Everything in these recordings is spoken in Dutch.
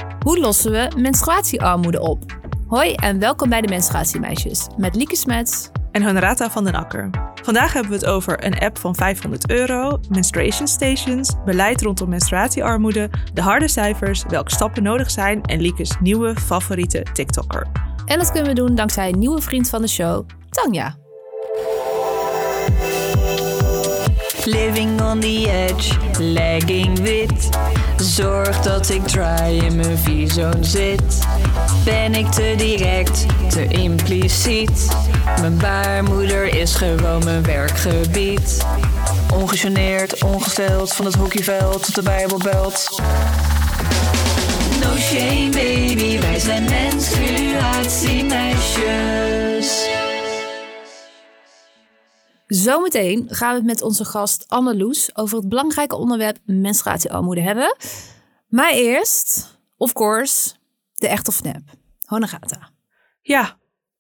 Hoe lossen we menstruatiearmoede op? Hoi en welkom bij de Menstruatiemeisjes met Lieke Smets en Honorata van den Akker. Vandaag hebben we het over een app van €500, menstruation stations, beleid rondom menstruatiearmoede, de harde cijfers, welke stappen nodig zijn en Lieke's nieuwe favoriete TikToker. En dat kunnen we doen dankzij een nieuwe vriend van de show, Tanja. Living on the edge, lagging wit. Zorg dat ik dry in mijn V-zone zit. Ben ik te direct, te impliciet? Mijn baarmoeder is gewoon mijn werkgebied. Ongegeneerd, ongesteld, van het hockeyveld tot de bijbelbelt. No shame baby, wij zijn menstruatiemeisjes. Zometeen gaan we het met onze gast Anneloes over het belangrijke onderwerp menstruatiearmoede hebben. Maar eerst, of course, de echt of nep. Honorata. Ja.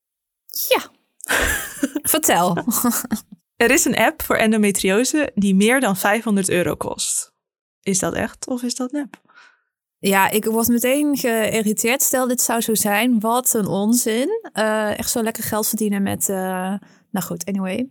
Vertel. Er is een app voor endometriose die meer dan €500 kost. Is dat echt of is dat nep? Ja, ik word meteen geïrriteerd. Stel, dit zou zo zijn. Wat een onzin. Echt zo lekker geld verdienen met... Nou goed, anyway.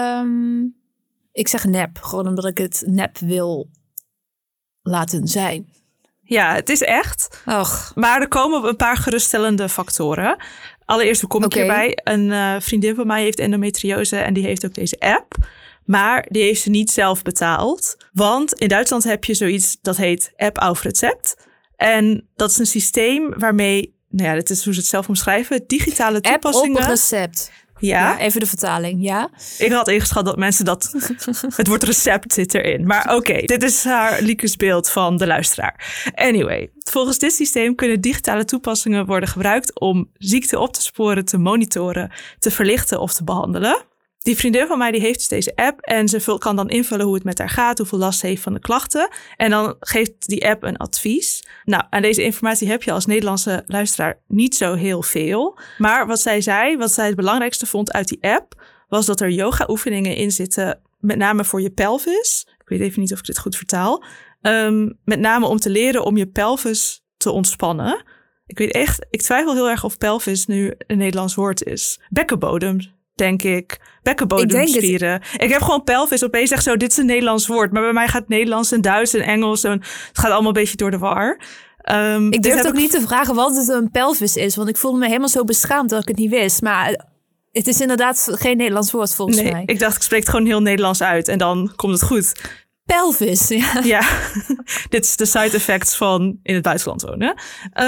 Ik zeg nep, gewoon omdat ik het nep wil laten zijn. Ja, het is echt. Och. Maar er komen een paar geruststellende factoren. Allereerst, hoe kom ik hierbij? Een vriendin van mij heeft endometriose en die heeft ook deze app. Maar die heeft ze niet zelf betaald. Want in Duitsland heb je zoiets dat heet App auf Recept. En dat is een systeem waarmee, nou ja, dat is hoe ze het zelf omschrijven, digitale toepassingen. App op recept. Ja, even de vertaling, ja. Ik had ingeschat dat mensen dat... Het woord recept zit erin. Maar oké, dit is haar Lieke's beeld van de luisteraar. Anyway, volgens dit systeem kunnen digitale toepassingen worden gebruikt om ziekte op te sporen, te monitoren, te verlichten of te behandelen. Die vriendin van mij die heeft dus deze app en ze kan dan invullen hoe het met haar gaat, hoeveel last ze heeft van de klachten. En dan geeft die app een advies. Nou, aan deze informatie heb je als Nederlandse luisteraar niet zo heel veel. Maar wat zij zei, wat zij het belangrijkste vond uit die app, was dat er yoga oefeningen in zitten, met name voor je pelvis. Ik weet even niet of ik dit goed vertaal. Met name om te leren om je pelvis te ontspannen. Ik twijfel heel erg of pelvis nu een Nederlands woord is. Bekkenbodem. Denk ik. Bekkenbodemspieren. Ik heb gewoon pelvis. Opeens zeg zo, dit is een Nederlands woord. Maar bij mij gaat Nederlands en Duits en Engels. En het gaat allemaal een beetje door de war. Ik durf ook niet te vragen wat het een pelvis is. Want ik voelde me helemaal zo beschaamd dat ik het niet wist. Maar het is inderdaad geen Nederlands woord volgens mij. Ik dacht, ik spreek het gewoon heel Nederlands uit. En dan komt het goed. Pelvis, ja. Ja, dit is de side effects van in het buitenland wonen.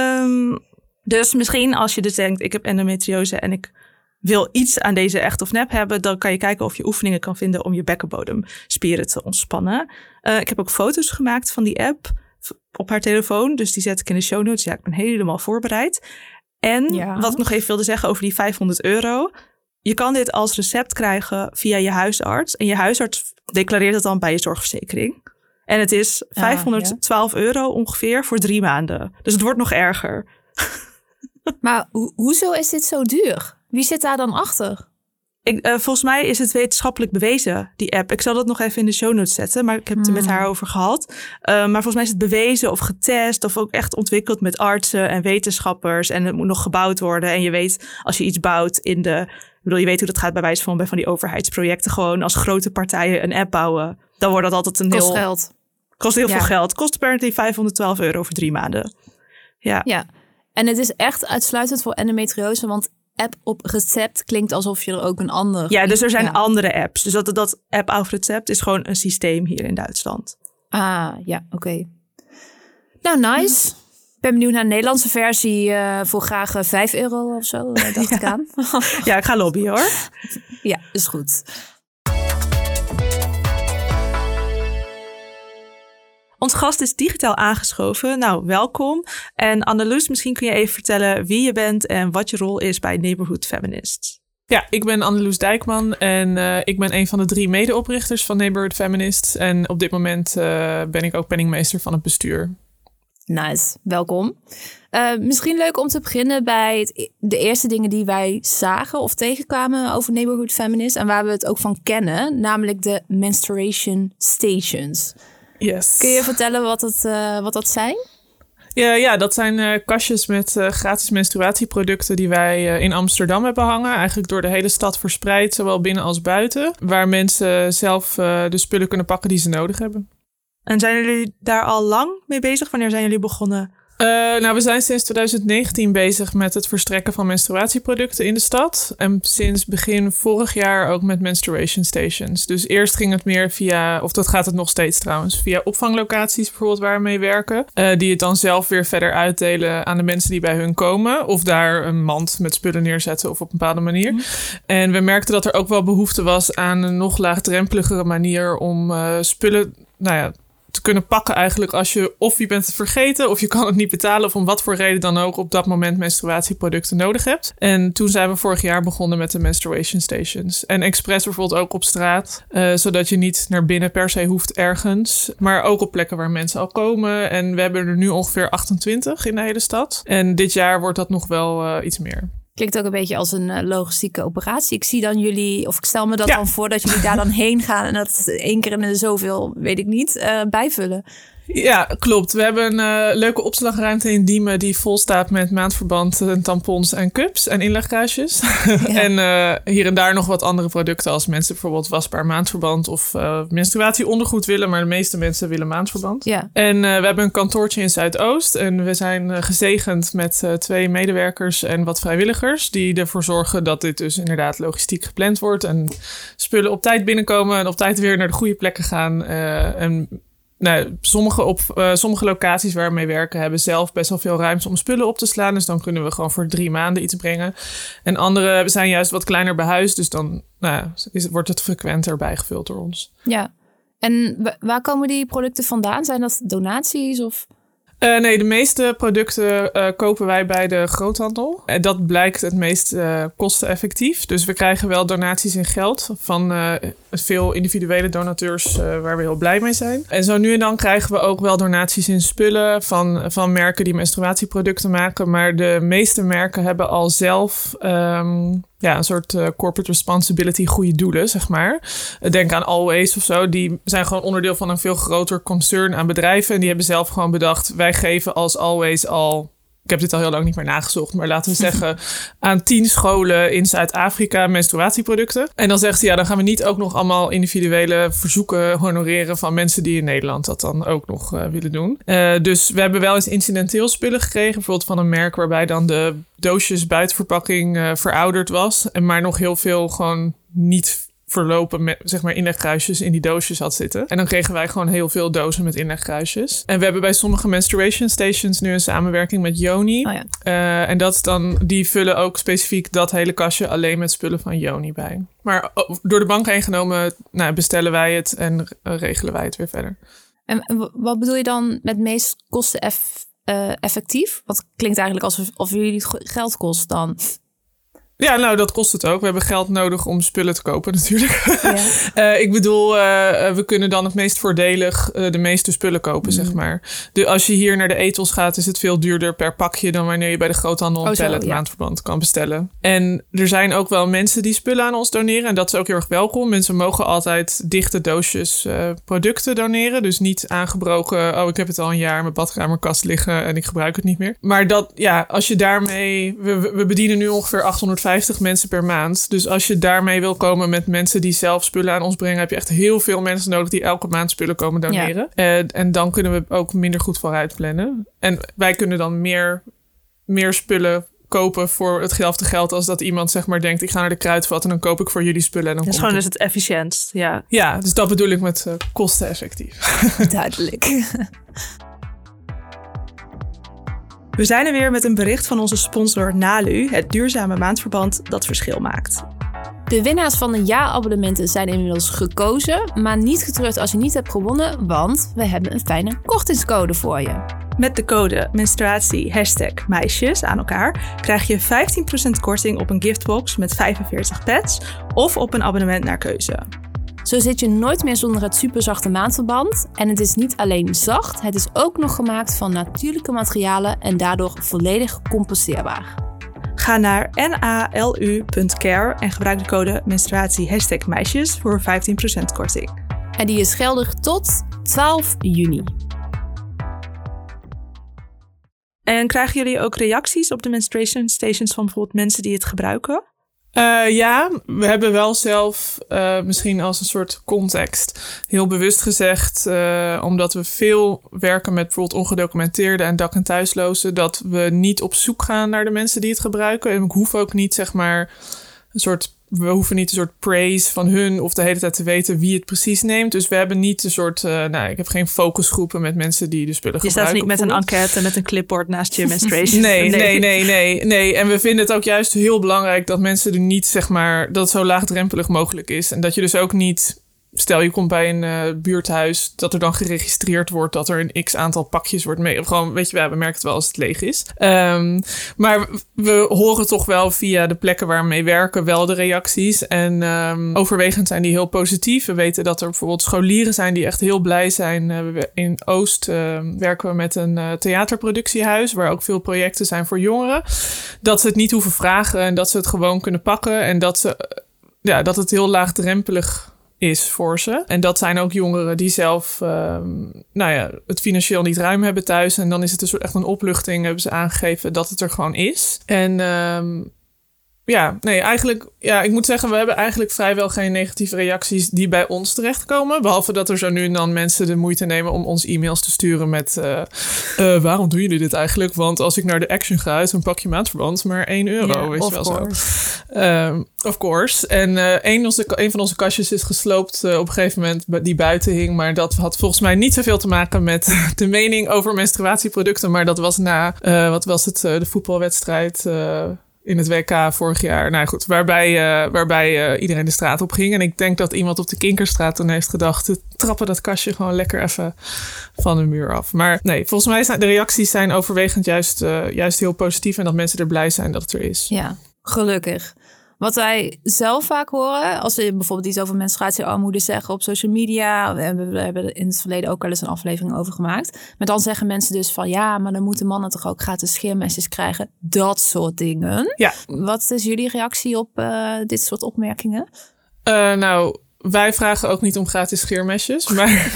Dus misschien als je dus denkt, ik heb endometriose en ik wil iets aan deze echt of nep hebben, dan kan je kijken of je oefeningen kan vinden om je bekkenbodemspieren te ontspannen. Ik heb ook foto's gemaakt van die app op haar telefoon, dus die zet ik in de show notes. Ja, ik ben helemaal voorbereid. En wat ik nog even wilde zeggen over die €500. Je kan dit als recept krijgen via je huisarts. En je huisarts declareert het dan bij je zorgverzekering. En het is €512 ongeveer voor 3 maanden. Dus het wordt nog erger. Maar hoezo is dit zo duur? Wie zit daar dan achter? Volgens mij is het wetenschappelijk bewezen, die app. Ik zal dat nog even in de show notes zetten, maar ik heb het er met haar over gehad. Maar volgens mij is het bewezen of getest of ook echt ontwikkeld met artsen en wetenschappers. En het moet nog gebouwd worden. En je weet, als je iets bouwt je weet hoe dat gaat bij wijze van bij van die overheidsprojecten. Gewoon als grote partijen een app bouwen. Dan wordt dat altijd een Kost geld. Kost heel veel geld. Kost apparently €512 voor 3 maanden. Ja. En het is echt uitsluitend voor endometriose, want app op recept klinkt alsof je er ook een ander... Ja, dus er zijn andere apps. Dus dat app auf recept is gewoon een systeem hier in Duitsland. Ah, ja, oké. Nou, nice. Ik ben benieuwd naar een Nederlandse versie voor graag €5 of zo, dacht ik aan. Ja, ik ga lobbyen hoor. Ja, is goed. Ons gast is digitaal aangeschoven. Nou, welkom. En Anneloes, misschien kun je even vertellen wie je bent en wat je rol is bij Neighborhood Feminists. Ja, ik ben Anneloes Dijkman en ik ben een van de 3 medeoprichters van Neighborhood Feminists. En op dit moment ben ik ook penningmeester van het bestuur. Nice, welkom. Misschien leuk om te beginnen bij de eerste dingen die wij zagen of tegenkwamen over Neighborhood Feminists. En waar we het ook van kennen, namelijk de menstruation stations. Yes. Kun je vertellen wat dat zijn? Ja, dat zijn kastjes met gratis menstruatieproducten die wij in Amsterdam hebben hangen. Eigenlijk door de hele stad verspreid, zowel binnen als buiten. Waar mensen zelf de spullen kunnen pakken die ze nodig hebben. En zijn jullie daar al lang mee bezig? Wanneer zijn jullie begonnen? We zijn sinds 2019 bezig met het verstrekken van menstruatieproducten in de stad. En sinds begin vorig jaar ook met menstruation stations. Dus eerst ging het meer via, of dat gaat het nog steeds trouwens, via opvanglocaties bijvoorbeeld waar we mee werken. Die het dan zelf weer verder uitdelen aan de mensen die bij hun komen. Of daar een mand met spullen neerzetten of op een bepaalde manier. Mm. En we merkten dat er ook wel behoefte was aan een nog laagdrempeligere manier om spullen, te kunnen pakken eigenlijk als je bent het vergeten of je kan het niet betalen of om wat voor reden dan ook op dat moment menstruatieproducten nodig hebt. En toen zijn we vorig jaar begonnen met de menstruation stations. En expres bijvoorbeeld ook op straat, zodat je niet naar binnen per se hoeft ergens, maar ook op plekken waar mensen al komen. En we hebben er nu ongeveer 28 in de hele stad. En dit jaar wordt dat nog wel iets meer. Klinkt ook een beetje als een logistieke operatie. Ik zie dan jullie, of ik stel me dat dan voor dat jullie daar dan heen gaan en dat 1 keer in de zoveel, weet ik niet, bijvullen. Ja, klopt. We hebben een leuke opslagruimte in Diemen die vol staat met maandverband, tampons en cups en inlegkruisjes. Ja. En hier en daar nog wat andere producten als mensen bijvoorbeeld wasbaar maandverband of menstruatieondergoed willen, maar de meeste mensen willen maandverband. Ja. En we hebben een kantoortje in Zuidoost en we zijn gezegend met 2 medewerkers en wat vrijwilligers die ervoor zorgen dat dit dus inderdaad logistiek gepland wordt en spullen op tijd binnenkomen en op tijd weer naar de goede plekken gaan. Sommige locaties waar we mee werken hebben zelf best wel veel ruimte om spullen op te slaan. Dus dan kunnen we gewoon voor 3 maanden iets brengen. En andere zijn juist wat kleiner behuisd. Dus dan wordt het frequenter bijgevuld door ons. Ja, en waar komen die producten vandaan? Zijn dat donaties of... Nee, de meeste producten kopen wij bij de groothandel. En dat blijkt het meest kosteneffectief. Dus we krijgen wel donaties in geld van veel individuele donateurs waar we heel blij mee zijn. En zo nu en dan krijgen we ook wel donaties in spullen van merken die menstruatieproducten maken. Maar de meeste merken hebben al zelf een soort corporate responsibility, goede doelen, zeg maar. Denk aan Always of zo. Die zijn gewoon onderdeel van een veel groter concern aan bedrijven. En die hebben zelf gewoon bedacht, wij geven als Always al... Ik heb dit al heel lang niet meer nagezocht, maar laten we zeggen aan 10 scholen in Zuid-Afrika menstruatieproducten. En dan zegt ze, dan gaan we niet ook nog allemaal individuele verzoeken honoreren van mensen die in Nederland dat dan ook nog willen doen. Dus we hebben wel eens incidenteel spullen gekregen, bijvoorbeeld van een merk waarbij dan de doosjes buitenverpakking verouderd was. Maar nog heel veel gewoon niet verlopen met, zeg maar, inlegkruisjes in die doosjes had zitten. En dan kregen wij gewoon heel veel dozen met inlegkruisjes. En we hebben bij sommige menstruation stations nu een samenwerking met Yoni. Oh ja. En dat is dan, die vullen ook specifiek dat hele kastje alleen met spullen van Yoni bij. Maar door de bank heen genomen, bestellen wij het en regelen wij het weer verder. En wat bedoel je dan met meest kosteneffectief? Wat klinkt eigenlijk alsof jullie het geld kost dan... Ja, dat kost het ook. We hebben geld nodig om spullen te kopen natuurlijk. Ja. Ik bedoel, we kunnen dan het meest voordelig de meeste spullen kopen, zeg maar. Als je hier naar de Ethos gaat, is het veel duurder per pakje dan wanneer je bij de groothandel een pallet maandverband kan bestellen. En er zijn ook wel mensen die spullen aan ons doneren. En dat is ook heel erg welkom. Mensen mogen altijd dichte doosjes producten doneren. Dus niet aangebroken, ik heb het al een jaar in mijn badkamerkast liggen en ik gebruik het niet meer. Maar als je daarmee... We bedienen nu ongeveer 850 mensen per maand. Dus als je daarmee wil komen met mensen die zelf spullen aan ons brengen, heb je echt heel veel mensen nodig die elke maand spullen komen doneren. Ja. En dan kunnen we ook minder goed vooruit plannen. En wij kunnen dan meer spullen kopen voor hetzelfde geld als dat iemand zeg maar denkt, ik ga naar de Kruidvat en dan koop ik voor jullie spullen. En dan dat is gewoon dus het efficiëntst. Ja. Ja, dus dat bedoel ik met kosteneffectief. Duidelijk. We zijn er weer met een bericht van onze sponsor Nalu, het duurzame maandverband dat verschil maakt. De winnaars van de jaarabonnementen zijn inmiddels gekozen, maar niet getreurd als je niet hebt gewonnen, want we hebben een fijne kortingscode voor je. Met de code menstruatie #meisjes aan elkaar krijg je 15% korting op een giftbox met 45 pads of op een abonnement naar keuze. Zo zit je nooit meer zonder het superzachte maandverband. En het is niet alleen zacht, het is ook nog gemaakt van natuurlijke materialen en daardoor volledig composteerbaar. Ga naar nalu.care en gebruik de code menstruatie #meisjes voor 15% korting. En die is geldig tot 12 juni. En krijgen jullie ook reacties op de menstruation stations van bijvoorbeeld mensen die het gebruiken? Ja, we hebben wel zelf misschien als een soort context heel bewust gezegd, omdat we veel werken met bijvoorbeeld ongedocumenteerde en dak- en thuislozen, dat we niet op zoek gaan naar de mensen die het gebruiken. En ik hoef ook niet, zeg maar, we hoeven niet een soort praise van hun of de hele tijd te weten wie het precies neemt. Dus we hebben niet een soort, ik heb geen focusgroepen met mensen die de spullen gebruiken. Je staat niet met een enquête met een clipboard naast je menstruation. Nee. En we vinden het ook juist heel belangrijk dat mensen er niet, zeg maar, dat het zo laagdrempelig mogelijk is. En dat je dus ook niet, stel je komt bij een buurthuis, dat er dan geregistreerd wordt dat er een x aantal pakjes wordt mee. Of gewoon, weet je wel, we merken het wel als het leeg is. Maar we horen toch wel via de plekken waar we mee werken wel de reacties. En overwegend zijn die heel positief. We weten dat er bijvoorbeeld scholieren zijn die echt heel blij zijn. In Oost werken we met een theaterproductiehuis, waar ook veel projecten zijn voor jongeren. Dat ze het niet hoeven vragen en dat ze het gewoon kunnen pakken. En dat het heel laagdrempelig is voor ze. En dat zijn ook jongeren die zelf het financieel niet ruim hebben thuis. En dan is het een soort echt een opluchting, hebben ze aangegeven, dat het er gewoon is. En ik moet zeggen, we hebben eigenlijk vrijwel geen negatieve reacties die bij ons terechtkomen. Behalve dat er zo nu en dan mensen de moeite nemen om ons e-mails te sturen met waarom doen jullie dit eigenlijk? Want als ik naar de Action ga, is een pakje maandverband maar €1, weet je wel zo. Of course. En een van onze kastjes is gesloopt op een gegeven moment die buiten hing. Maar dat had volgens mij niet zoveel te maken met de mening over menstruatieproducten. Maar dat was na, de voetbalwedstrijd in het WK vorig jaar. Nou goed, waarbij iedereen de straat op ging. En ik denk dat iemand op de Kinkerstraat toen heeft gedacht, we trappen dat kastje gewoon lekker even van de muur af. Maar nee, volgens mij zijn de reacties overwegend juist heel positief. En dat mensen er blij zijn dat het er is. Ja, gelukkig. Wat wij zelf vaak horen, als we bijvoorbeeld iets over menstruatiearmoede zeggen op social media. We hebben in het verleden ook wel eens een aflevering over gemaakt. Maar dan zeggen mensen dus van ja, maar dan moeten mannen toch ook gratis scheermesjes krijgen. Dat soort dingen. Ja. Wat is jullie reactie op dit soort opmerkingen? Wij vragen ook niet om gratis scheermesjes. Maar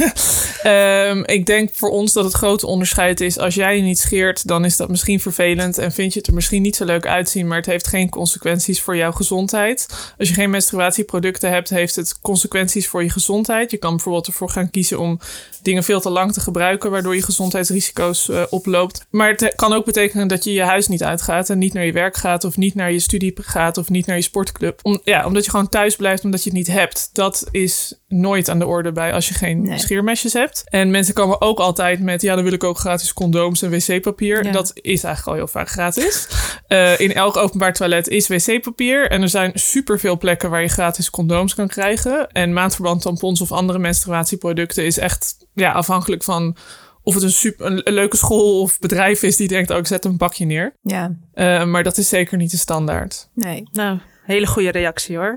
ik denk voor ons dat het grote onderscheid is, als jij je niet scheert, dan is dat misschien vervelend en vind je het er misschien niet zo leuk uitzien, maar het heeft geen consequenties voor jouw gezondheid. Als je geen menstruatieproducten hebt, heeft het consequenties voor je gezondheid. Je kan bijvoorbeeld ervoor gaan kiezen om dingen veel te lang te gebruiken, waardoor je gezondheidsrisico's oploopt. Maar het kan ook betekenen dat je je huis niet uitgaat en niet naar je werk gaat of niet naar je studie gaat of niet naar je sportclub. Omdat je gewoon thuis blijft omdat je het niet hebt. Dat is nooit aan de orde bij als je geen scheermesjes hebt. En mensen komen ook altijd met, dan wil ik ook gratis condooms en wc-papier. Ja. Dat is eigenlijk al heel vaak gratis. In elk openbaar toilet is wc-papier. En er zijn superveel plekken waar je gratis condooms kan krijgen. En maandverband, tampons of andere menstruatieproducten is echt afhankelijk van of het een leuke school of bedrijf is die denkt, ik zet een bakje neer. Ja. Maar dat is zeker niet de standaard. Nee. Nou, hele goede reactie hoor.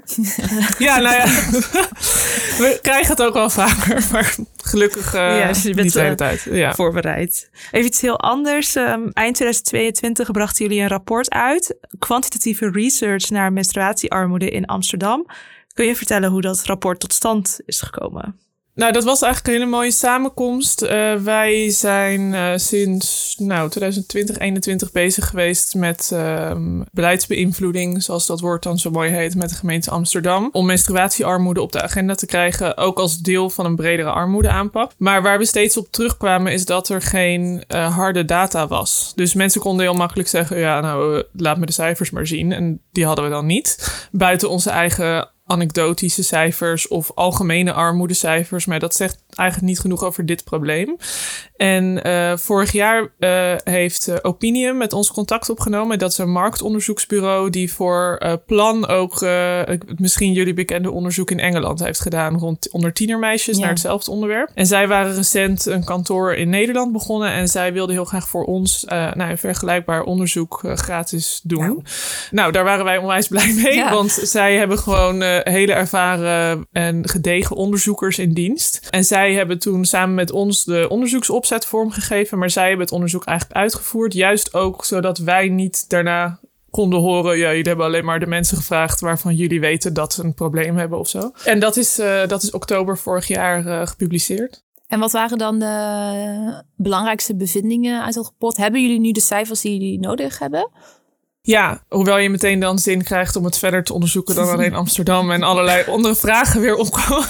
We krijgen het ook wel vaker, maar gelukkig dus je bent niet de hele tijd. Ja. Voorbereid. Even iets heel anders. Eind 2022 brachten jullie een rapport uit. Kwantitatieve research naar menstruatiearmoede in Amsterdam. Kun je vertellen hoe dat rapport tot stand is gekomen? Nou, dat was eigenlijk een hele mooie samenkomst. Wij zijn sinds 2020-21 bezig geweest met beleidsbeïnvloeding, zoals dat woord dan zo mooi heet, met de gemeente Amsterdam. Om menstruatiearmoede op de agenda te krijgen, ook als deel van een bredere armoedeaanpak. Maar waar we steeds op terugkwamen is dat er geen harde data was. Dus mensen konden heel makkelijk zeggen, laat me de cijfers maar zien. En die hadden we dan niet. Buiten onze eigen anekdotische cijfers of algemene armoedecijfers, maar dat zegt eigenlijk niet genoeg over dit probleem. En vorig jaar heeft Opinium met ons contact opgenomen. Dat is een marktonderzoeksbureau die voor Plan ook misschien jullie bekende onderzoek in Engeland heeft gedaan onder tienermeisjes naar hetzelfde onderwerp. En zij waren recent een kantoor in Nederland begonnen en zij wilden heel graag voor ons een vergelijkbaar onderzoek gratis doen. Nou, daar waren wij onwijs blij mee, want zij hebben gewoon hele ervaren en gedegen onderzoekers in dienst. En zij hebben toen samen met ons de onderzoeksopzet vormgegeven, maar zij hebben het onderzoek eigenlijk uitgevoerd, juist ook zodat wij niet daarna konden horen, jullie hebben alleen maar de mensen gevraagd waarvan jullie weten dat ze een probleem hebben of zo. En dat is oktober vorig jaar gepubliceerd. En wat waren dan de belangrijkste bevindingen uit het rapport? Hebben jullie nu de cijfers die jullie nodig hebben? Ja, hoewel je meteen dan zin krijgt om het verder te onderzoeken dan alleen Amsterdam en allerlei andere vragen weer opkomen.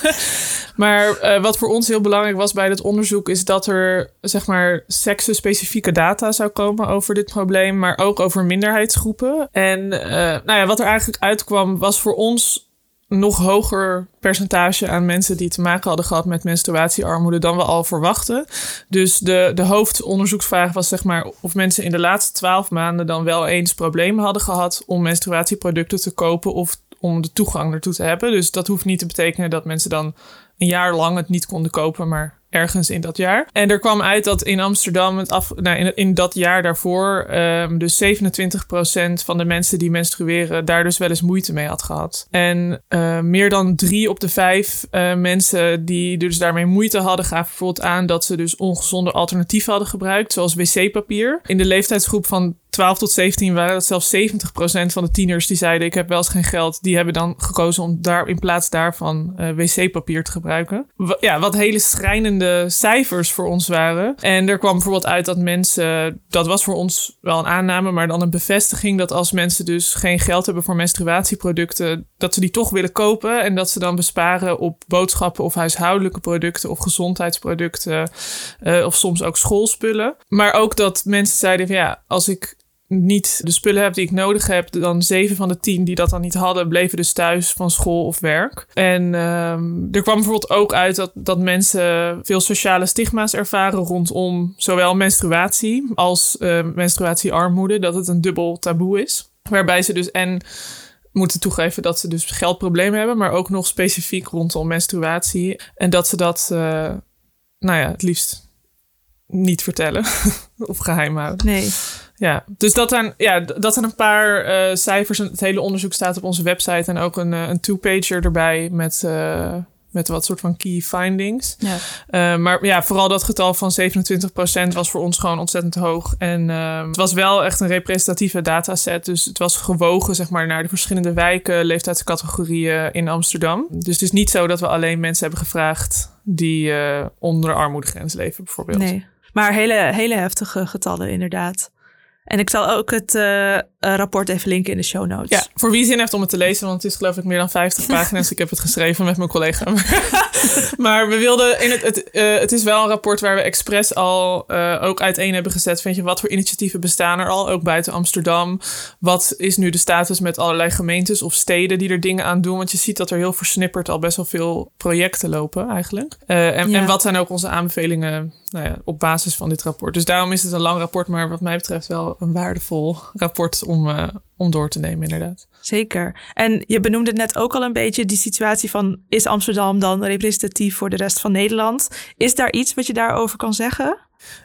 Maar wat voor ons heel belangrijk was bij dit onderzoek is dat er zeg maar seksenspecifieke data zou komen over dit probleem, maar ook over minderheidsgroepen. En wat er eigenlijk uitkwam was voor ons nog hoger percentage aan mensen die te maken hadden gehad met menstruatiearmoede dan we al verwachten. Dus de hoofdonderzoeksvraag was zeg maar of mensen in de laatste 12 maanden dan wel eens problemen hadden gehad om menstruatieproducten te kopen of om de toegang ertoe te hebben. Dus dat hoeft niet te betekenen dat mensen dan een jaar lang het niet konden kopen, maar ergens in dat jaar. En er kwam uit dat in Amsterdam in dat jaar daarvoor dus 27% van de mensen die menstrueren daar dus wel eens moeite mee had gehad. En meer dan 3 op de 5 mensen die dus daarmee moeite hadden, gaven bijvoorbeeld aan dat ze dus ongezonde alternatieven hadden gebruikt, zoals wc-papier. In de leeftijdsgroep van 12 tot 17 waren het zelfs 70% van de tieners die zeiden ik heb wel eens geen geld. Die hebben dan gekozen om daar in plaats daarvan wc-papier te gebruiken. Wat hele schrijnende cijfers voor ons waren. En er kwam bijvoorbeeld uit dat mensen, dat was voor ons wel een aanname, maar dan een bevestiging dat als mensen dus geen geld hebben voor menstruatieproducten, dat ze die toch willen kopen en dat ze dan besparen op boodschappen of huishoudelijke producten of gezondheidsproducten of soms ook schoolspullen. Maar ook dat mensen zeiden van als ik niet de spullen heb die ik nodig heb, dan 7 van de 10 die dat dan niet hadden, bleven dus thuis van school of werk. En er kwam bijvoorbeeld ook uit dat mensen veel sociale stigma's ervaren rondom zowel menstruatie als menstruatiearmoede, dat het een dubbel taboe is. Waarbij ze dus moeten toegeven dat ze dus geldproblemen hebben, maar ook nog specifiek rondom menstruatie. En dat ze dat het liefst niet vertellen of geheim houden. Nee. Ja, dus dat zijn een paar cijfers. Het hele onderzoek staat op onze website en ook een two-pager erbij met wat soort van key findings. Ja. Maar vooral dat getal van 27% was voor ons gewoon ontzettend hoog. En het was wel echt een representatieve dataset. Dus het was gewogen zeg maar naar de verschillende wijken, leeftijdscategorieën in Amsterdam. Dus het is niet zo dat we alleen mensen hebben gevraagd die onder de armoedegrens leven bijvoorbeeld. Nee, maar hele heftige getallen inderdaad. En ik zal ook het rapport even linken in de show notes. Ja, voor wie zin heeft om het te lezen, want het is geloof ik meer dan 50 pagina's. Ik heb het geschreven met mijn collega. Maar we wilden het is wel een rapport waar we expres al ook uiteen hebben gezet. Vind je, wat voor initiatieven bestaan er al, ook buiten Amsterdam? Wat is nu de status met allerlei gemeentes of steden die er dingen aan doen? Want je ziet dat er heel versnipperd al best wel veel projecten lopen eigenlijk. En wat zijn ook onze aanbevelingen op basis van dit rapport? Dus daarom is het een lang rapport, maar wat mij betreft wel een waardevol rapport om door te nemen, inderdaad. Zeker. En je benoemde net ook al een beetje die situatie van, is Amsterdam dan representatief voor de rest van Nederland? Is daar iets wat je daarover kan zeggen?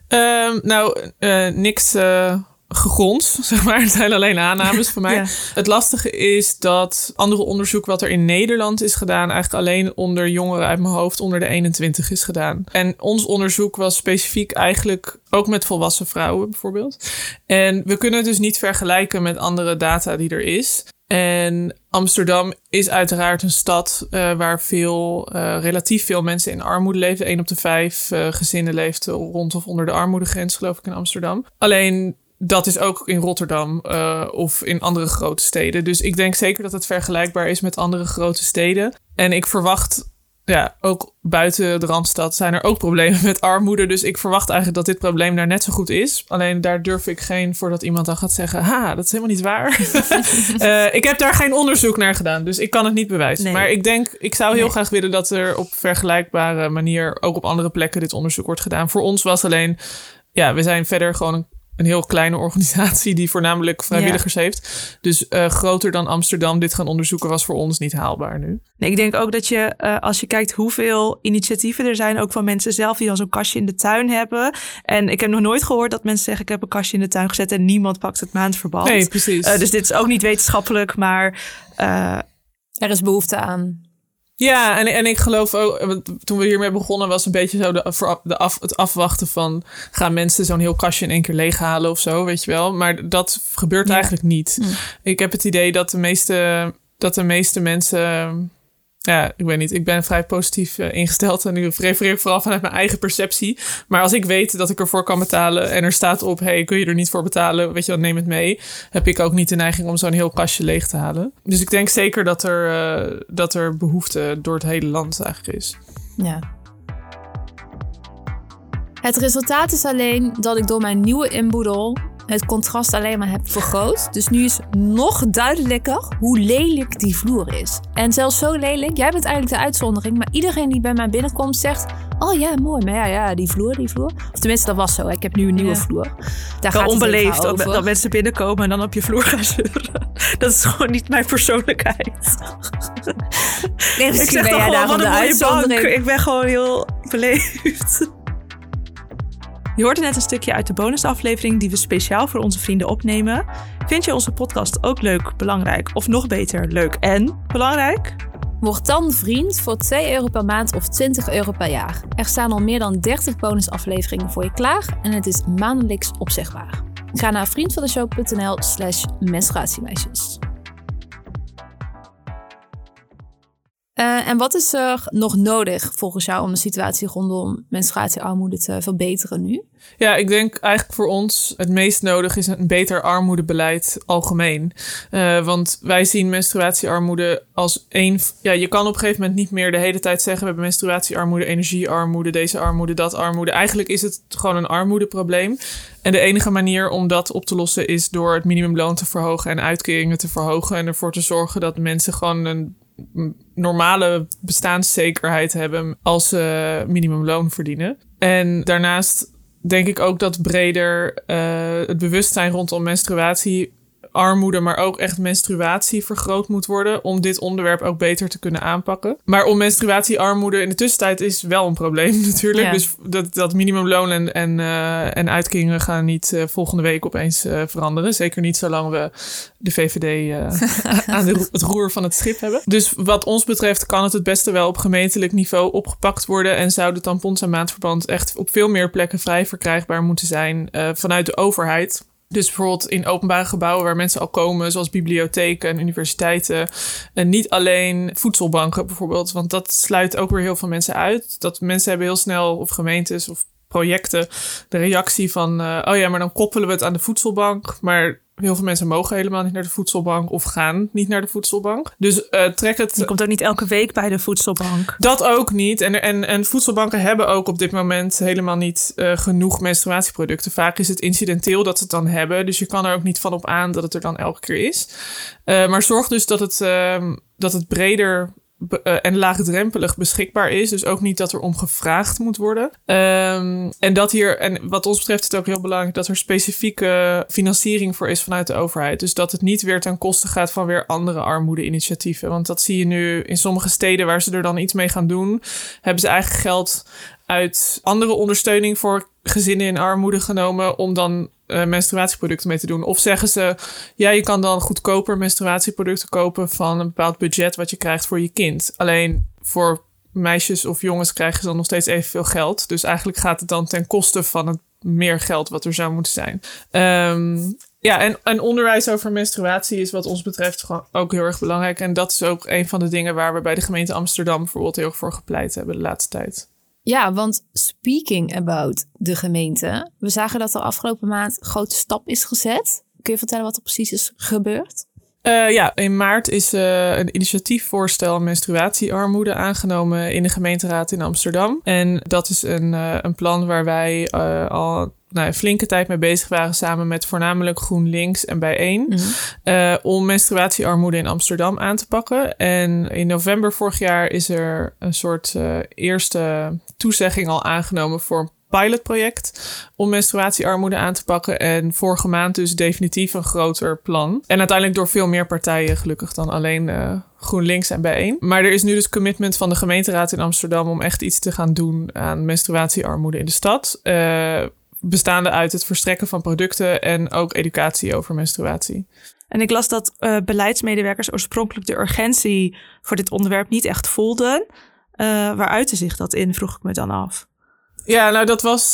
Niks gegronds, zeg maar. Het zijn alleen aannames voor mij. Ja. Het lastige is dat andere onderzoek wat er in Nederland is gedaan, eigenlijk alleen onder jongeren uit mijn hoofd onder de 21 is gedaan. En ons onderzoek was specifiek eigenlijk ook met volwassen vrouwen bijvoorbeeld. En we kunnen het dus niet vergelijken met andere data die er is. En Amsterdam is uiteraard een stad waar relatief veel mensen in armoede leven. 1 op de 5 gezinnen leeft rond of onder de armoedegrens, geloof ik, in Amsterdam. Alleen dat is ook in Rotterdam of in andere grote steden. Dus ik denk zeker dat het vergelijkbaar is met andere grote steden. En ik verwacht, ook buiten de Randstad zijn er ook problemen met armoede. Dus ik verwacht eigenlijk dat dit probleem daar net zo goed is. Alleen daar durf ik geen, voordat iemand dan gaat zeggen, dat is helemaal niet waar. Ik heb daar geen onderzoek naar gedaan, dus ik kan het niet bewijzen. Nee. Maar ik zou heel graag willen dat er op vergelijkbare manier ook op andere plekken dit onderzoek wordt gedaan. Voor ons was alleen, we zijn verder gewoon een heel kleine organisatie die voornamelijk vrijwilligers heeft. Dus groter dan Amsterdam dit gaan onderzoeken was voor ons niet haalbaar nu. Nee, ik denk ook dat je, als je kijkt hoeveel initiatieven er zijn, ook van mensen zelf die dan zo'n kastje in de tuin hebben. En ik heb nog nooit gehoord dat mensen zeggen, ik heb een kastje in de tuin gezet en niemand pakt het maandverband. Nee, precies. Dus dit is ook niet wetenschappelijk, maar er is behoefte aan. Ja, en ik geloof ook, toen we hiermee begonnen was een beetje zo het afwachten van, gaan mensen zo'n heel kastje in één keer leeghalen of zo, weet je wel. Maar dat gebeurt eigenlijk niet. Ik heb het idee dat de meeste mensen Ja, ik weet niet. Ik ben vrij positief ingesteld. En nu refereer ik vooral vanuit mijn eigen perceptie. Maar als ik weet dat ik ervoor kan betalen en er staat op, hey, kun je er niet voor betalen? Weet je wel, neem het mee. Heb ik ook niet de neiging om zo'n heel kastje leeg te halen. Dus ik denk zeker dat er behoefte door het hele land eigenlijk is. Ja. Het resultaat is alleen dat ik door mijn nieuwe inboedel het contrast alleen maar heb vergroot. Dus nu is nog duidelijker hoe lelijk die vloer is. En zelfs zo lelijk, jij bent eigenlijk de uitzondering, maar iedereen die bij mij binnenkomt zegt, oh ja, mooi, maar ja, die vloer. Of tenminste, dat was zo. Ik heb nu een nieuwe vloer. Daar wel gaat onbeleefd het over. dat mensen binnenkomen en dan op je vloer gaan zeuren. Dat is gewoon niet mijn persoonlijkheid. Nee, Ik misschien zeg ben dan jij gewoon, daarom wat de een mooie bank. uitzondering. Ik ben gewoon heel beleefd. Je hoorde net een stukje uit de bonusaflevering die we speciaal voor onze vrienden opnemen. Vind je onze podcast ook leuk, belangrijk of nog beter leuk en belangrijk? Word dan vriend voor €2 per maand of €20 per jaar. Er staan al meer dan 30 bonusafleveringen voor je klaar en het is maandelijks opzegbaar. Ga naar vriendvandeshow.nl/menstruatiemeisjes. En wat is er nog nodig volgens jou om de situatie rondom menstruatiearmoede te verbeteren nu? Ja, ik denk eigenlijk voor ons het meest nodig is een beter armoedebeleid algemeen. Want wij zien menstruatiearmoede als één... Ja, je kan op een gegeven moment niet meer de hele tijd zeggen, we hebben menstruatiearmoede, energiearmoede, deze armoede, dat armoede. Eigenlijk is het gewoon een armoedeprobleem. En de enige manier om dat op te lossen is door het minimumloon te verhogen en uitkeringen te verhogen en ervoor te zorgen dat mensen gewoon een normale bestaanszekerheid hebben als ze minimumloon verdienen. En daarnaast denk ik ook dat breder het bewustzijn rondom menstruatiearmoede, maar ook echt menstruatie vergroot moet worden om dit onderwerp ook beter te kunnen aanpakken. Maar om menstruatiearmoede in de tussentijd is wel een probleem natuurlijk. Ja. Dus dat minimumloon en uitkeringen gaan niet volgende week opeens veranderen. Zeker niet zolang we de VVD aan het roer van het schip hebben. Dus wat ons betreft kan het beste wel op gemeentelijk niveau opgepakt worden en zou de tampons en maandverband echt op veel meer plekken vrij verkrijgbaar moeten zijn vanuit de overheid. Dus bijvoorbeeld in openbare gebouwen waar mensen al komen, zoals bibliotheken en universiteiten. En niet alleen voedselbanken bijvoorbeeld, want dat sluit ook weer heel veel mensen uit. Dat mensen hebben heel snel, of gemeentes of projecten, de reactie van, oh ja, maar dan koppelen we het aan de voedselbank. Maar heel veel mensen mogen helemaal niet naar de voedselbank of gaan niet naar de voedselbank. Dus trek het... Je komt ook niet elke week bij de voedselbank. Dat ook niet. En voedselbanken hebben ook op dit moment helemaal niet genoeg menstruatieproducten. Vaak is het incidenteel dat ze het dan hebben. Dus je kan er ook niet van op aan dat het er dan elke keer is. Maar zorg dus dat het breder en laagdrempelig beschikbaar is. Dus ook niet dat er om gevraagd moet worden. En wat ons betreft is het ook heel belangrijk dat er specifieke financiering voor is vanuit de overheid. Dus dat het niet weer ten koste gaat van weer andere armoede-initiatieven. Want dat zie je nu in sommige steden waar ze er dan iets mee gaan doen. Hebben ze eigen geld uit andere ondersteuning voor gezinnen in armoede genomen om dan menstruatieproducten mee te doen. Of zeggen ze, ja, je kan dan goedkoper menstruatieproducten kopen van een bepaald budget wat je krijgt voor je kind. Alleen voor meisjes of jongens krijgen ze dan nog steeds evenveel geld. Dus eigenlijk gaat het dan ten koste van het meer geld wat er zou moeten zijn. En onderwijs over menstruatie is wat ons betreft gewoon ook heel erg belangrijk. En dat is ook een van de dingen waar we bij de gemeente Amsterdam bijvoorbeeld heel erg voor gepleit hebben de laatste tijd. Ja, want speaking about de gemeente. We zagen dat er afgelopen maand een grote stap is gezet. Kun je vertellen wat er precies is gebeurd? In maart is een initiatiefvoorstel menstruatiearmoede aangenomen in de gemeenteraad in Amsterdam. En dat is een plan waar wij al een flinke tijd mee bezig waren samen met voornamelijk GroenLinks en Bijeen. Om menstruatiearmoede in Amsterdam aan te pakken. En in november vorig jaar is er een soort eerste toezegging al aangenomen voor een pilotproject om menstruatiearmoede aan te pakken. En vorige maand dus definitief een groter plan. En uiteindelijk door veel meer partijen gelukkig dan alleen GroenLinks en Bijeen. Maar er is nu dus commitment van de gemeenteraad in Amsterdam om echt iets te gaan doen aan menstruatiearmoede in de stad. Bestaande uit het verstrekken van producten en ook educatie over menstruatie. En ik las dat beleidsmedewerkers oorspronkelijk de urgentie voor dit onderwerp niet echt voelden. Waar uitte zich dat in, vroeg ik me dan af. Ja, nou dat was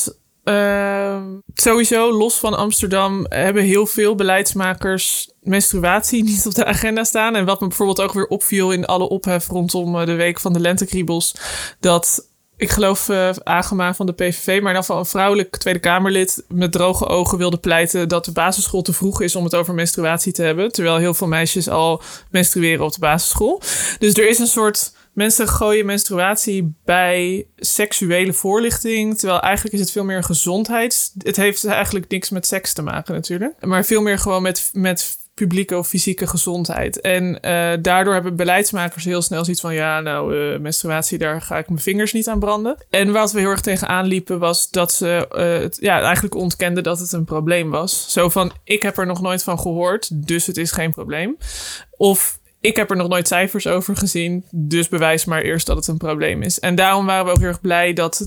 Sowieso, los van Amsterdam, hebben heel veel beleidsmakers menstruatie niet op de agenda staan. En wat me bijvoorbeeld ook weer opviel in alle ophef rondom de week van de lentekriebels, dat ik geloof Agema van de PVV, maar in ieder geval een vrouwelijk Tweede Kamerlid met droge ogen wilde pleiten dat de basisschool te vroeg is om het over menstruatie te hebben. Terwijl heel veel meisjes al menstrueren op de basisschool. Dus er is een soort... Mensen gooien menstruatie bij seksuele voorlichting, terwijl eigenlijk is het veel meer gezondheids... Het heeft eigenlijk niks met seks te maken natuurlijk, maar veel meer gewoon met publieke of fysieke gezondheid. En daardoor hebben beleidsmakers heel snel zoiets van... menstruatie, daar ga ik mijn vingers niet aan branden. En wat we heel erg tegenaan liepen was dat ze eigenlijk ontkenden dat het een probleem was. Zo van, ik heb er nog nooit van gehoord, dus het is geen probleem. Of... Ik heb er nog nooit cijfers over gezien, dus bewijs maar eerst dat het een probleem is. En daarom waren we ook heel erg blij dat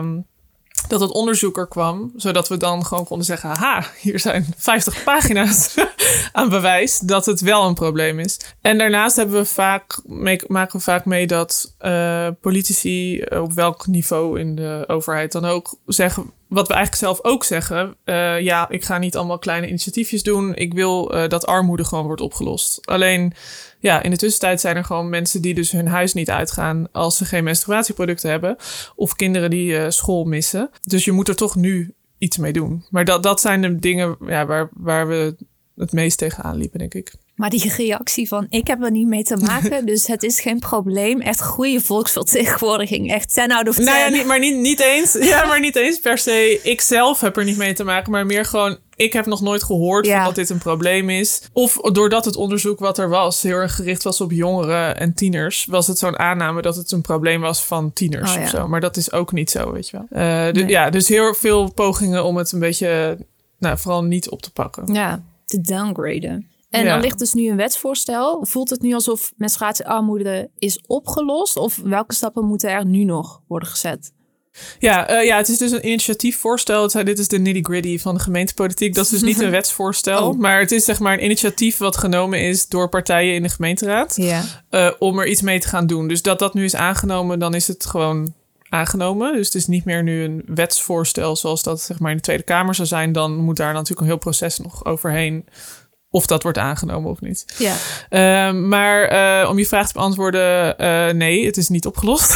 het onderzoek er kwam, zodat we dan gewoon konden zeggen... Haha, hier zijn 50 pagina's aan bewijs dat het wel een probleem is. En daarnaast maken we vaak mee dat politici op welk niveau in de overheid dan ook zeggen... Wat we eigenlijk zelf ook zeggen, ik ga niet allemaal kleine initiatiefjes doen. Ik wil dat armoede gewoon wordt opgelost. Alleen, in de tussentijd zijn er gewoon mensen die dus hun huis niet uitgaan als ze geen menstruatieproducten hebben. Of kinderen die school missen. Dus je moet er toch nu iets mee doen. Maar dat zijn de dingen waar we het meest tegenaan liepen, denk ik. Maar die reactie van, ik heb er niet mee te maken, dus het is geen probleem. Echt goede volksvertegenwoordiging. Echt 10 out of 10. Nou ja, niet eens. Ja, maar niet eens per se. Ik zelf heb er niet mee te maken, maar meer gewoon... Ik heb nog nooit gehoord van dat dit een probleem is. Of doordat het onderzoek wat er was heel erg gericht was op jongeren en tieners, was het zo'n aanname dat het een probleem was van tieners of zo. Maar dat is ook niet zo, weet je wel. Dus heel veel pogingen om het een beetje, vooral niet op te pakken. Ja, te downgraden. En dan ligt dus nu een wetsvoorstel. Voelt het nu alsof menstruatiearmoede is opgelost? Of welke stappen moeten er nu nog worden gezet? Ja, het is dus een initiatiefvoorstel. Dit is de nitty-gritty van de gemeentepolitiek. Dat is dus niet een wetsvoorstel. Maar het is zeg maar een initiatief wat genomen is door partijen in de gemeenteraad. Om er iets mee te gaan doen. Dus dat nu is aangenomen, dan is het gewoon aangenomen. Dus het is niet meer nu een wetsvoorstel zoals dat zeg maar in de Tweede Kamer zou zijn. Dan moet daar natuurlijk een heel proces nog overheen. Of dat wordt aangenomen of niet. Ja. Maar om je vraag te beantwoorden, nee, het is niet opgelost.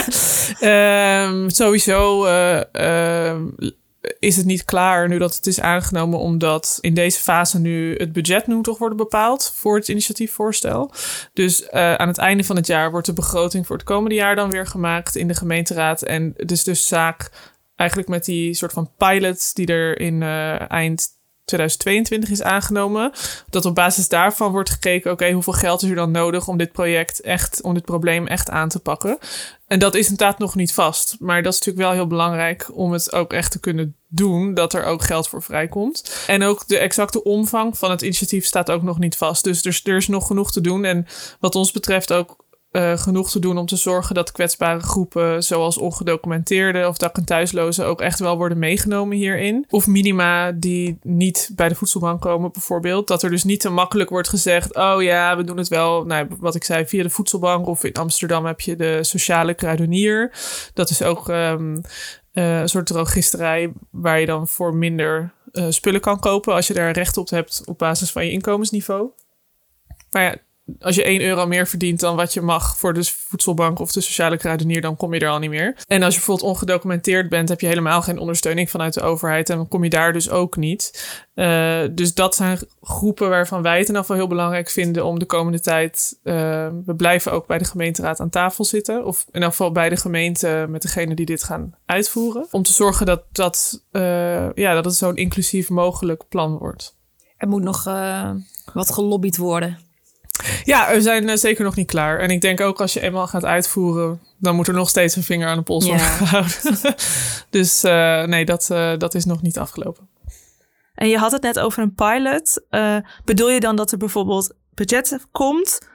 Sowieso is het niet klaar nu dat het is aangenomen, omdat in deze fase nu het budget moet toch worden bepaald voor het initiatiefvoorstel. Dus aan het einde van het jaar wordt de begroting voor het komende jaar dan weer gemaakt in de gemeenteraad. En het is dus zaak eigenlijk met die soort van pilot die er in eind 2022 is aangenomen, dat op basis daarvan wordt gekeken, oké, hoeveel geld is er dan nodig om dit probleem echt aan te pakken? En dat is inderdaad nog niet vast. Maar dat is natuurlijk wel heel belangrijk om het ook echt te kunnen doen, dat er ook geld voor vrijkomt. En ook de exacte omvang van het initiatief staat ook nog niet vast. Dus er is nog genoeg te doen. En wat ons betreft ook genoeg te doen om te zorgen dat kwetsbare groepen zoals ongedocumenteerden of dak- en thuislozen ook echt wel worden meegenomen hierin. Of minima die niet bij de voedselbank komen bijvoorbeeld. Dat er dus niet te makkelijk wordt gezegd, oh ja, we doen het wel, wat ik zei, via de voedselbank. Of in Amsterdam heb je de sociale kruidenier. Dat is ook een soort drogisterij waar je dan voor minder spullen kan kopen als je daar recht op hebt op basis van je inkomensniveau. Maar ja, als je €1 meer verdient dan wat je mag voor de voedselbank of de sociale kruidenier, dan kom je er al niet meer. En als je bijvoorbeeld ongedocumenteerd bent, heb je helemaal geen ondersteuning vanuit de overheid en dan kom je daar dus ook niet. Dus dat zijn groepen waarvan wij het in ieder geval heel belangrijk vinden om de komende tijd, we blijven ook bij de gemeenteraad aan tafel zitten. Of in ieder geval bij de gemeente met degene die dit gaan uitvoeren. Om te zorgen dat het zo'n inclusief mogelijk plan wordt. Er moet nog wat gelobbyd worden. Ja, we zijn zeker nog niet klaar. En ik denk ook als je eenmaal gaat uitvoeren, dan moet er nog steeds een vinger aan de pols worden gehouden. Dus nee, dat is nog niet afgelopen. En je had het net over een pilot. Bedoel je dan dat er bijvoorbeeld budget komt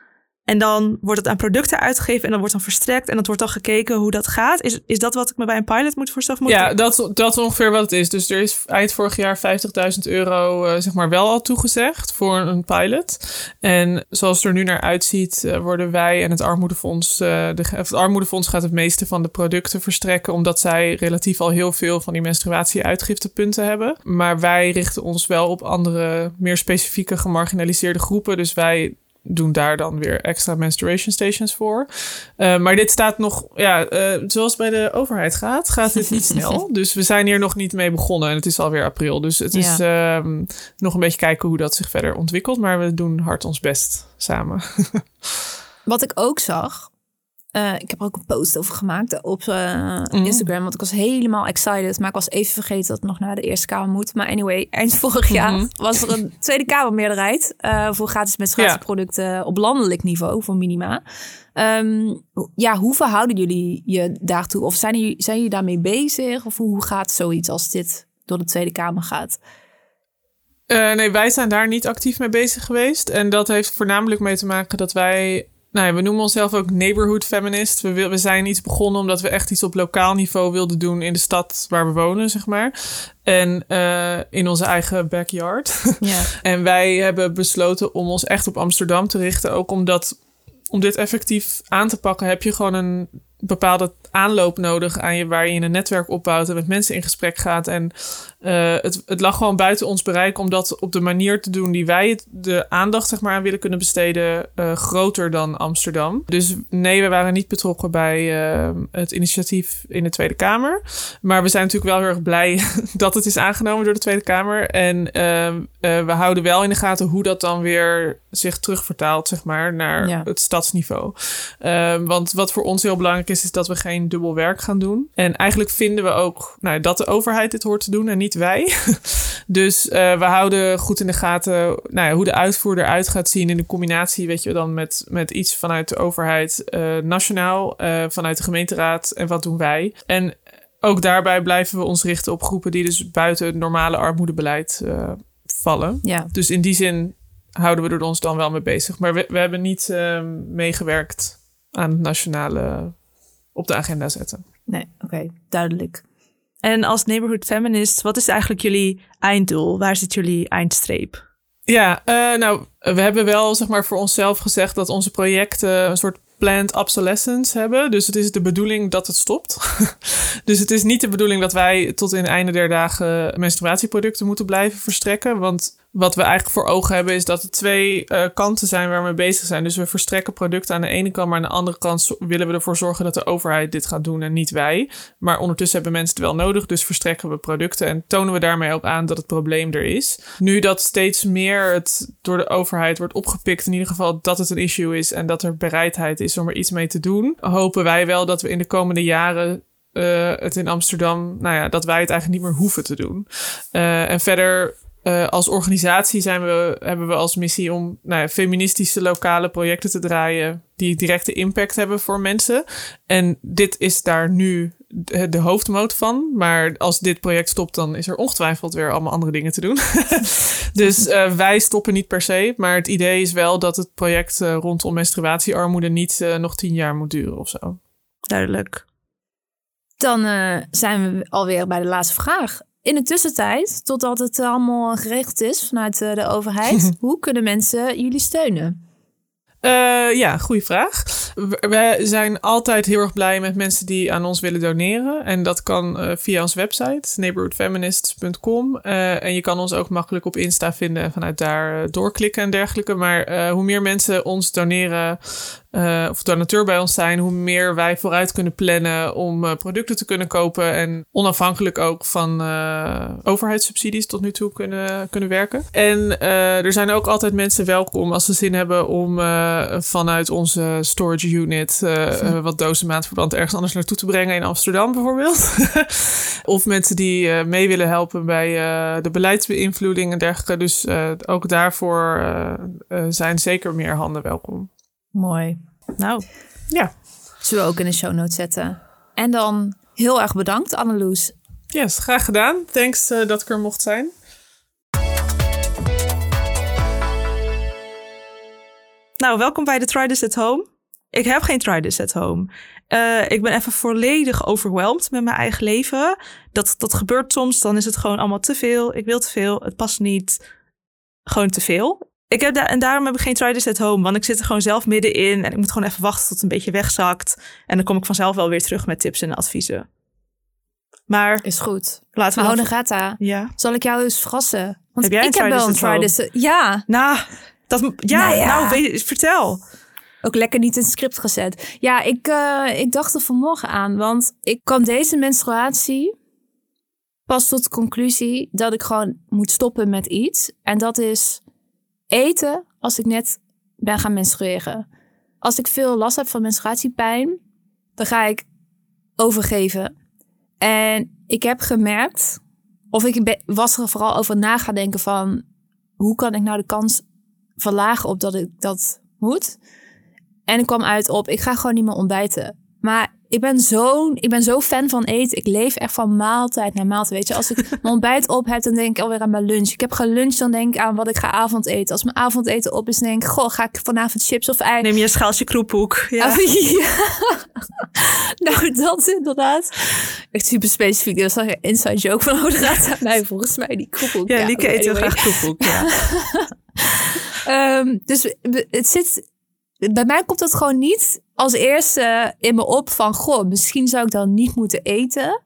En dan wordt het aan producten uitgegeven en dan wordt dan verstrekt. En dat wordt dan gekeken hoe dat gaat. Is dat wat ik me bij een pilot moet voorstellen? Ja, dat is ongeveer wat het is. Dus er is eind vorig jaar €50.000 zeg maar wel al toegezegd voor een pilot. En zoals het er nu naar uitziet, worden wij en het Armoedefonds... het Armoedefonds gaat het meeste van de producten verstrekken, omdat zij relatief al heel veel van die menstruatie-uitgiftepunten hebben. Maar wij richten ons wel op andere, meer specifieke gemarginaliseerde groepen. Dus wij doen daar dan weer extra menstruation stations voor. Maar dit staat nog, zoals bij de overheid gaat dit niet snel. Dus we zijn hier nog niet mee begonnen en het is alweer april. Dus het is nog een beetje kijken hoe dat zich verder ontwikkelt. Maar we doen hard ons best samen. Wat ik ook zag, ik heb er ook een post over gemaakt op Instagram. Want ik was helemaal excited. Maar ik was even vergeten dat het nog naar de Eerste Kamer moet. Maar anyway, eind vorig jaar was er een Tweede Kamermeerderheid voor gratis menstruatieproducten op landelijk niveau, voor minima. Hoe verhouden jullie je daartoe? Of zijn jullie daarmee bezig? Of hoe gaat zoiets als dit door de Tweede Kamer gaat? Nee, wij zijn daar niet actief mee bezig geweest. En dat heeft voornamelijk mee te maken dat wij... Nou ja, we noemen onszelf ook neighborhood feminist. We zijn iets begonnen omdat we echt iets op lokaal niveau wilden doen in de stad waar we wonen, zeg maar. En in onze eigen backyard. Ja. En wij hebben besloten om ons echt op Amsterdam te richten. Ook omdat, om dit effectief aan te pakken, heb je gewoon een bepaalde aanloop nodig aan je, waar je een netwerk opbouwt en met mensen in gesprek gaat. En het lag gewoon buiten ons bereik om dat op de manier te doen die wij de aandacht zeg maar aan willen kunnen besteden, groter dan Amsterdam. Dus nee, we waren niet betrokken bij het initiatief in de Tweede Kamer. Maar we zijn natuurlijk wel heel erg blij dat het is aangenomen door de Tweede Kamer. En we houden wel in de gaten hoe dat dan weer zich terugvertaalt, zeg maar, naar het stadsniveau. Want wat voor ons heel belangrijk is dat we geen dubbel werk gaan doen. En eigenlijk vinden we ook dat de overheid dit hoort te doen en niet wij. Dus we houden goed in de gaten hoe de uitvoer eruit gaat zien in de combinatie, weet je, dan met iets vanuit de overheid nationaal, vanuit de gemeenteraad en wat doen wij. En ook daarbij blijven we ons richten op groepen die dus buiten het normale armoedebeleid vallen. Ja. Dus in die zin houden we er ons dan wel mee bezig. Maar we hebben niet meegewerkt aan het nationale op de agenda zetten. Nee, oké, duidelijk. En als neighborhood feminist, wat is eigenlijk jullie einddoel? Waar zit jullie eindstreep? Ja, we hebben wel zeg maar voor onszelf gezegd dat onze projecten een soort planned obsolescence hebben. Dus het is de bedoeling dat het stopt. Dus het is niet de bedoeling dat wij tot in het einde der dagen menstruatieproducten moeten blijven verstrekken. Want wat we eigenlijk voor ogen hebben is dat er twee kanten zijn waar we mee bezig zijn. Dus we verstrekken producten aan de ene kant, maar aan de andere kant willen we ervoor zorgen dat de overheid dit gaat doen en niet wij. Maar ondertussen hebben mensen het wel nodig, dus verstrekken we producten en tonen we daarmee ook aan dat het probleem er is. Nu dat steeds meer het door de overheid wordt opgepikt, in ieder geval dat het een issue is en dat er bereidheid is om er iets mee te doen, hopen wij wel dat we in de komende jaren het in Amsterdam, dat wij het eigenlijk niet meer hoeven te doen. En verder als organisatie hebben we als missie om feministische lokale projecten te draaien die directe impact hebben voor mensen. En dit is daar nu de hoofdmoot van. Maar als dit project stopt, dan is er ongetwijfeld weer allemaal andere dingen te doen. Dus wij stoppen niet per se. Maar het idee is wel dat het project rondom menstruatiearmoede niet nog 10 jaar moet duren of zo. Duidelijk. Dan zijn we alweer bij de laatste vraag. In de tussentijd, totdat het allemaal geregeld is vanuit de overheid, hoe kunnen mensen jullie steunen? Goede vraag. We zijn altijd heel erg blij met mensen die aan ons willen doneren. En dat kan via onze website, neighborhoodfeminists.com. En je kan ons ook makkelijk op Insta vinden en vanuit daar doorklikken en dergelijke. Maar hoe meer mensen ons doneren of donateur bij ons zijn, hoe meer wij vooruit kunnen plannen om producten te kunnen kopen en onafhankelijk ook van overheidssubsidies tot nu toe kunnen werken. En er zijn ook altijd mensen welkom als ze zin hebben om vanuit onze storage unit wat dozen maandverband ergens anders naartoe te brengen in Amsterdam bijvoorbeeld. Of mensen die mee willen helpen bij de beleidsbeïnvloeding en dergelijke. Dus ook daarvoor zijn zeker meer handen welkom. Mooi. Nou, ja. Zullen we ook in de show notes zetten. En dan heel erg bedankt, Anneloes. Yes, graag gedaan. Thanks dat ik er mocht zijn. Nou, welkom bij de Try This at Home. Ik heb geen Try This at Home. Ik ben even volledig overwhelmed met mijn eigen leven. Dat gebeurt soms, dan is het gewoon allemaal te veel. Ik wil te veel, het past niet. Gewoon te veel. En daarom heb ik geen Try This at Home, want ik zit er gewoon zelf middenin. En ik moet gewoon even wachten tot het een beetje wegzakt. En dan kom ik vanzelf wel weer terug met tips en adviezen. Maar Is goed. laten we Maar dan... Gata, Ja. zal ik jou eens verrassen? Want Heb jij een ik heb Try wel This een at Try Home? This. Ja, Vertel. ook lekker niet in het script gezet. Ja, ik dacht er vanmorgen aan, want ik kwam deze menstruatie pas tot de conclusie dat ik gewoon moet stoppen met iets. En dat is eten als ik net ben gaan menstrueren. Als ik veel last heb van menstruatiepijn, dan ga ik overgeven. En ik heb gemerkt, was er vooral over na gaan denken van, hoe kan ik nou de kans verlagen op dat ik dat moet? En ik kwam uit op, ik ga gewoon niet meer ontbijten. Maar ik ben zo fan van eten. Ik leef echt van maaltijd naar maaltijd. Weet je, als ik mijn ontbijt op heb, dan denk ik alweer aan mijn lunch. Ik heb geluncht, dan denk ik aan wat ik ga avondeten. Als mijn avondeten op is, dan denk ik, goh, ga ik vanavond chips of ei? Neem je een schaaltje kroephoek. Ja. Nou, dat inderdaad. Echt super specifiek. Dat was een inside joke van Gata. Nee, volgens mij die kroephoek. Ja, Lieke eet heel anyway. graag kroephoek. Ja. Dus het zit... Bij mij komt het gewoon niet als eerste in me op van, goh, misschien zou ik dan niet moeten eten.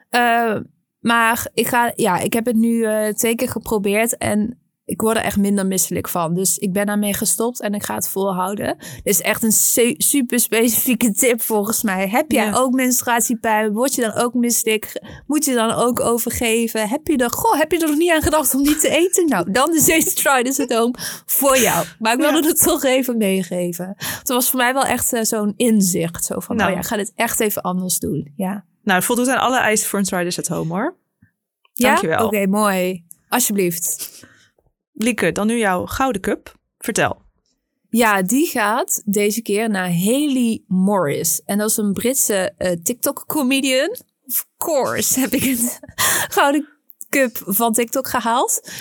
Maar ik heb het nu 2 keer geprobeerd en ik word er echt minder misselijk van. Dus ik ben daarmee gestopt en ik ga het volhouden. Dit is echt een super specifieke tip volgens mij. Heb jij ook menstruatiepijn? Word je dan ook misselijk? Moet je dan ook overgeven? Heb je er nog niet aan gedacht om niet te eten? Nou, dan is deze Try This at Home voor jou. Maar ik wilde het toch even meegeven. Het was voor mij wel echt zo'n inzicht. Zo van, ik ga dit echt even anders doen. Ja. Nou, het voldoet aan alle eisen voor een Try This at Home, hoor. Dankjewel. Oké, mooi. Alsjeblieft. Lieke, dan nu jouw gouden cup. Vertel. Ja, die gaat deze keer naar Hayley Morris. En dat is een Britse TikTok-comedian. Of course heb ik een gouden cup van TikTok gehaald.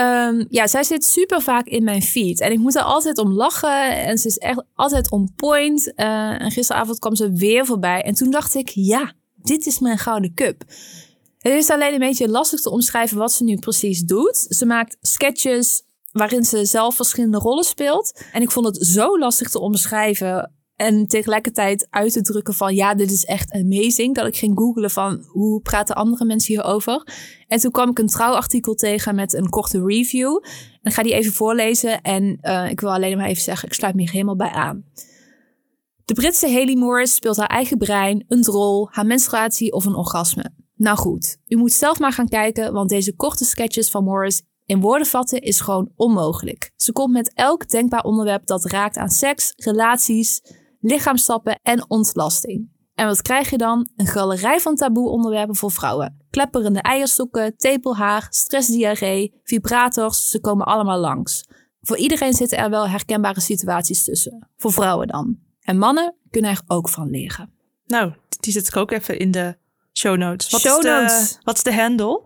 Zij zit super vaak in mijn feed. En ik moet er altijd om lachen. En ze is echt altijd on point. En gisteravond kwam ze weer voorbij. En toen dacht ik, ja, dit is mijn gouden cup. Het is alleen een beetje lastig te omschrijven wat ze nu precies doet. Ze maakt sketches waarin ze zelf verschillende rollen speelt. En ik vond het zo lastig te omschrijven en tegelijkertijd uit te drukken van, ja, dit is echt amazing. Dat ik ging googlen van, hoe praten andere mensen hierover? En toen kwam ik een Trouw-artikel tegen met een korte review. En ik ga die even voorlezen. En ik wil alleen maar even zeggen, ik sluit me hier helemaal bij aan. De Britse Hayley Morris speelt haar eigen brein, een rol, haar menstruatie of een orgasme. Nou goed, u moet zelf maar gaan kijken, want deze korte sketches van Morris in woorden vatten is gewoon onmogelijk. Ze komt met elk denkbaar onderwerp dat raakt aan seks, relaties, lichaamstappen en ontlasting. En wat krijg je dan? Een galerij van taboe onderwerpen voor vrouwen. Klepperende eierstokken, tepelhaar, stressdiarree, vibrators, ze komen allemaal langs. Voor iedereen zitten er wel herkenbare situaties tussen. Voor vrouwen dan. En mannen kunnen er ook van leren. Nou, die zet ik ook even in de show notes. Wat is de handle?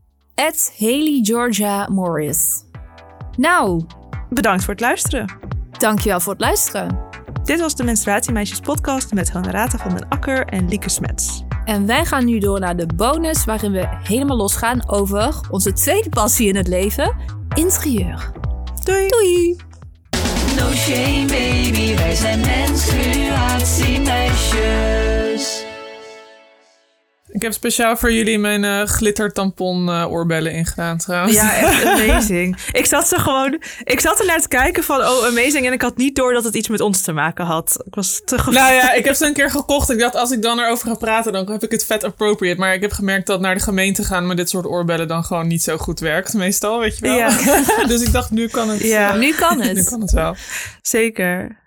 @Hayley Georgia Morris. Nou, bedankt voor het luisteren. Dankjewel voor het luisteren. Dit was de Menstruatiemeisjes podcast met Honorata van den Akker en Lieke Smets. En wij gaan nu door naar de bonus waarin we helemaal losgaan over onze tweede passie in het leven, interieur. Doei! Doei! No shame baby, wij zijn menstruatiemeisjes. Ik heb speciaal voor jullie mijn glittertampon oorbellen ingedaan trouwens. Ja, echt amazing. Ik zat er naar te kijken van, oh, amazing. En ik had niet door dat het iets met ons te maken had. Ik was te Nou ja, ik heb ze een keer gekocht. Ik dacht, als ik dan erover ga praten, dan heb ik het vet appropriate. Maar ik heb gemerkt dat naar de gemeente gaan met dit soort oorbellen dan gewoon niet zo goed werkt. Meestal, weet je wel. Ja. Dus ik dacht, nu kan het. Ja. Nu kan het. Nu kan het wel. Zeker.